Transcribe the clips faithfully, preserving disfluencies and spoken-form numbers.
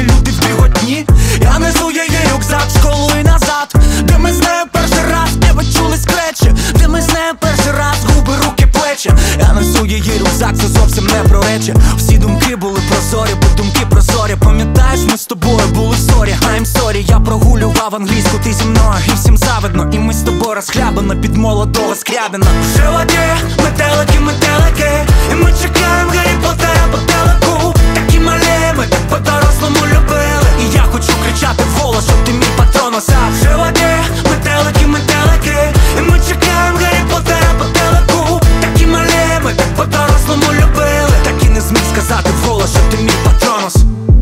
люди в біготні. Я несу її рюкзак в школу і назад, де ми з нею перший раз п'єво чули скречі, де ми з нею перший раз губи, руки, плечі. Я несу її рюкзак, це зовсім не про речі. Всі думки були прозорі, бо думки прозорі. Пам'ятаєш, ми з тобою були в ссорі. I'm sorry, я прогулював англійську, ти зі мною, і всім завидно. І ми з тобою розхлябано під молодого Скрябіна. В животі метелики, метелики, і ми чекаємо Гаррі Поттера по телеку. Такі малі, ми так по-дорослому любили. І я хочу кричати вголос, щоб ти мій патронус. А в животі метелики, метелики, і ми чекаємо Гаррі Поттера по телеку. Такі малі, ми так по-дорослому любили. Так і не зміг сказати вголос, щоб ти мій патронус.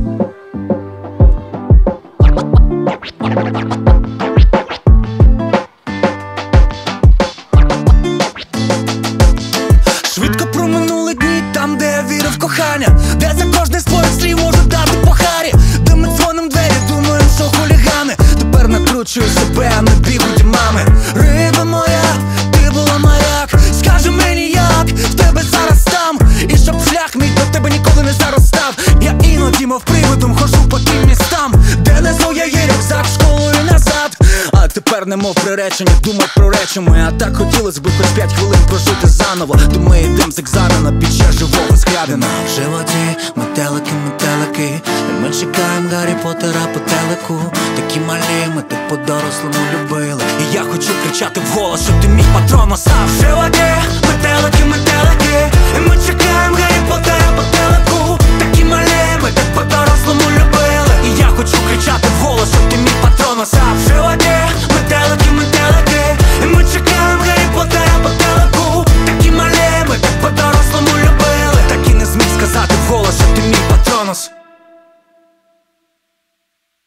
Швидко проминули дні там, де я вірив в кохання, де за кожне з твоїх слів можу дати по харі, де ми дзвоним двері, думаємо, що хулігани. Тепер накручую себе, а не бігуть мами. Риба моя, ти була маяк, скажи мені як, в тебе зараз там, і щоб шлях мій до тебе ніколи не заростав. Я іноді мов привидом хожу по тим містам, де несу я її рюкзак в школу і назад. А тепер немов приречені, думать про речі ми. А так хотілось би хоч п'ять хвилин прожити заново. То ми йдем з екзамена під час живого Скрябіна. В животі метелики, метелики, і ми чекаємо Гаррі Поттера по телеку. Такі малі, ми так по-дорослому любили. І я хочу кричати вголос, щоб ти мій патронус. А в животі метелики, метелики, і ми чекаємо Гаррі Поттера по телеку. Такі малі, ми так по-дорослому